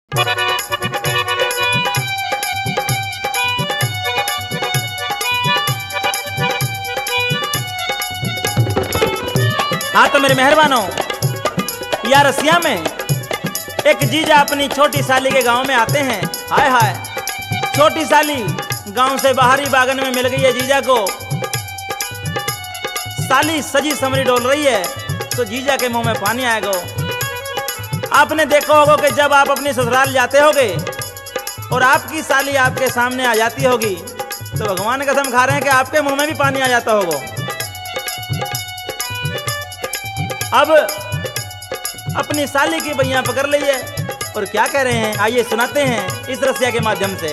हाँ तो मेरे मेहरबानों, या रसिया में एक जीजा अपनी छोटी साली के गांव में आते हैं। हाय हाय, छोटी साली गांव से बाहरी बागन में मिल गई है जीजा को। साली सजी समरी डोल रही है तो जीजा के मुंह में पानी आएगा। आपने देखा होगा कि जब आप अपनी ससुराल जाते होगे और आपकी साली आपके सामने आ जाती होगी तो भगवान कसम खा रहे हैं कि आपके मुंह में भी पानी आ जाता होगा। अब अपनी साली की भैया पकड़ ली है और क्या कह रहे हैं, आइए सुनाते हैं इस रसिया के माध्यम से।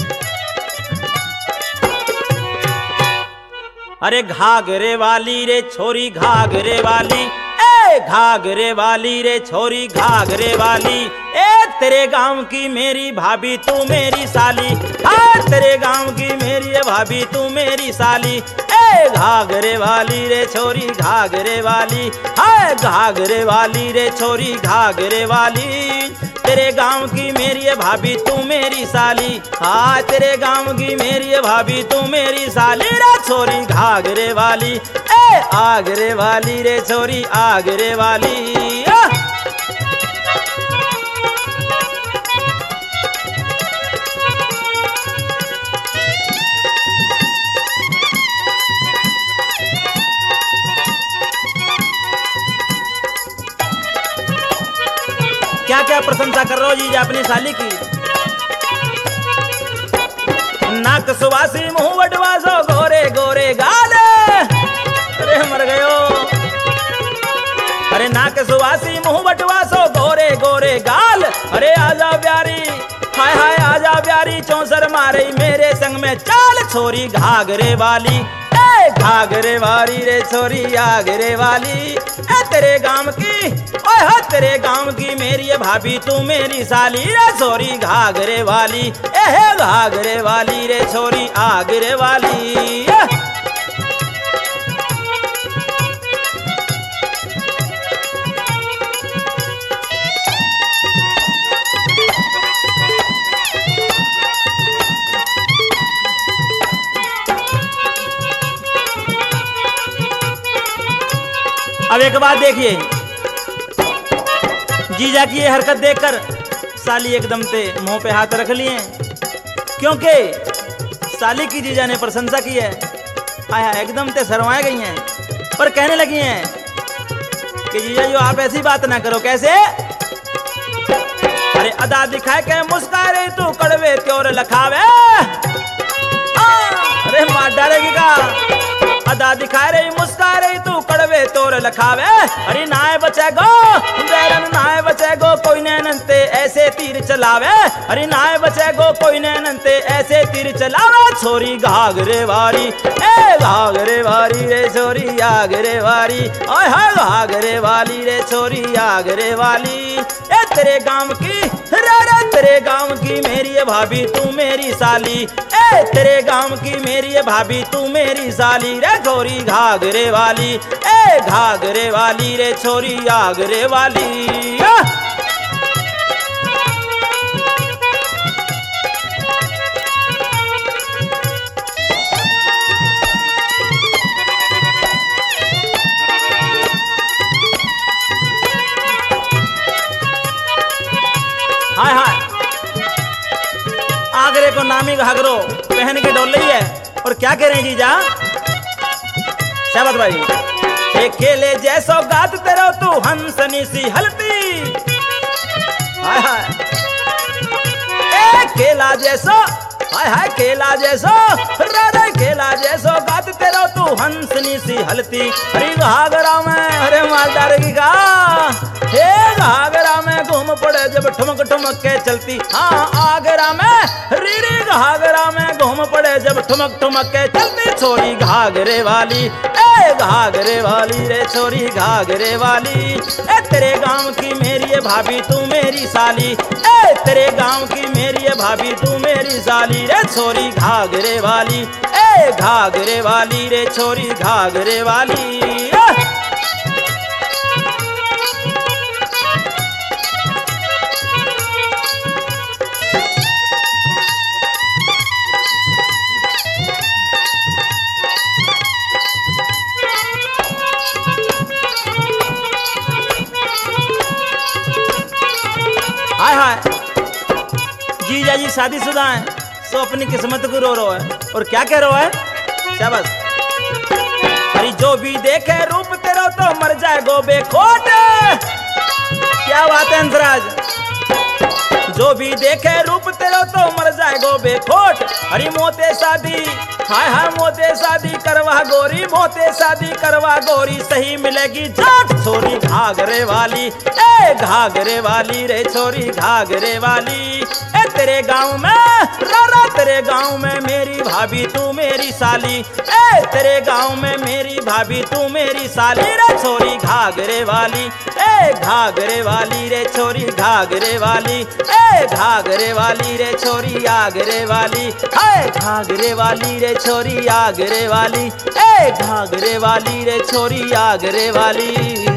अरे घाघरे वाली रे छोरी घाघरे वाली, ए घाघरे वाली रे छोरी घाघरे वाली, ए तेरे गांव की मेरी भाभी तू मेरी साली, हाँ तेरे गांव की मेरी भाभी तू मेरी साली। ए घाघरे वाली रे छोरी घाघरे वाली, हाय घाघरे वाली रे छोरी घाघरे वाली, तेरे गांव की मेरी भाभी तू मेरी साली, हाँ तेरे गांव की मेरी भाभी तू मेरी साली रे छोरी घाघरे वाली, ए आगरे वाली रे छोरी आगरे वाली। क्या क्या प्रशंसा कर रहे हो जी अपनी साली की। नाक सुवासी मुंह वटवासो गोरे गोरे गाल, अरे मर गयो। अरे नाक सुवासी मुंह वटवासो गोरे गोरे गाल, अरे आजा प्यारी हाय हाय आजा प्यारी चौसर मारे मेरे संग में चाल छोरी घाघरे वाली, ए घाघरे वाली रे छोरी आगरे वाली, ए तेरे गांव की ओए हो तेरे गांव की मेरी भाभी तू मेरी साली रे छोरी घाघरे वाली, ए घाघरे वाली रे छोरी आगरे वाली। अब एक बात देखिए, जीजा की ये हरकत देखकर साली एकदम से मुंह पे हाथ रख लिए, क्योंकि साली की जीजा ने प्रशंसा की है। आया एकदम से शर्माए गई हैं पर कहने लगी हैं कि जीजा जो आप ऐसी बात ना करो। कैसे? अरे अदा दिखाए के मुस्कारे तू कड़वे त्योर लखावे, अरे मार डालेगी का। अदा दिखाए रही मुस्कारे तू कड़वे तोर लखावे, अरे नाए बचे गो बैरन नाए बचे गो कोई नैनते ऐसे तीर चलावे, अरे नाए बचे गो कोई नैनते ऐसे तीर चलावे छोरी घाघरे वाली, ए घाघरे वाली रे छोरी आगरे वाली, ओए हाय घाघरे वाली रे छोरी आगरे वाली, ए तेरे गांव की रे तेरे गांव की मेरी भाभी तू मेरी साली, ए तेरे गांव की मेरी भाभी तू मेरी साली रे छोरी घाघरे वाली, ए घाघरे वाली रे छोरी आगरे वाली। हाय हाय, आगरे को नामी घाघरो पहन के डोल रही है और क्या कह रहे हैं जीजा शहबाज भाई। एक खेले जैसो गात तेरो तू हंसनी सी हलती, हाय हाय एक खेला जैसो हाय हाय खेला जैसो रे खेला जैसो गात तेरो तू हंसनी सी हलती, अरे घाघरा में अरे मालदार की गा, हे घाघरा में घूम पड़े जब ठुमक ठुमक के चलती, हाँ आगरा में रीरी घाघरा में घूम पड़े जब ठुमक ठुमक के चलती छोरी घाघरे वाली, ए घाघरे वाली रे छोरी घाघरे वाली, ए तेरे गांव की मेरी भाभी तू मेरी साली, ए तेरे गांव की मेरी भाभी तू मेरी साली रे छोरी घाघरे वाली, ए घाघरे वाली रे छोरी घाघरे वाली। हाय हाय जीजा जी शादीशुदा है सो अपनी किस्मत को रो है और क्या कह रहा है शाबाश। अरे जो भी देखे रूप तेरा तो मर जाए गो बेखोट। क्या बात है हंसराज। जो भी देखे रूप तेरा तो मर जाए गो बेखोट। अरे मोते शादी हाय हाय मोते शादी करवा गोरी मोते शादी करवा गोरी सही मिलेगी जाट छोरी घाघरे वाली ए घाघरे वाली रे छोरी घाघरे वाली। ए तेरे गांव में रारा तेरे गांव में मेरी भाभी तू मेरी साली। ए तेरे गांव में मेरी भाभी तू मेरी साली रे छोरी घाघरे वाली ए घाघरे वाली रे छोरी घाघरे वाली ए घाघरे वाली रे छोरी आगरे वाली ए घाघरे वाली रे छोरी आगरे वाली ए घाघरे वाली रे छोरी आगरे वाली।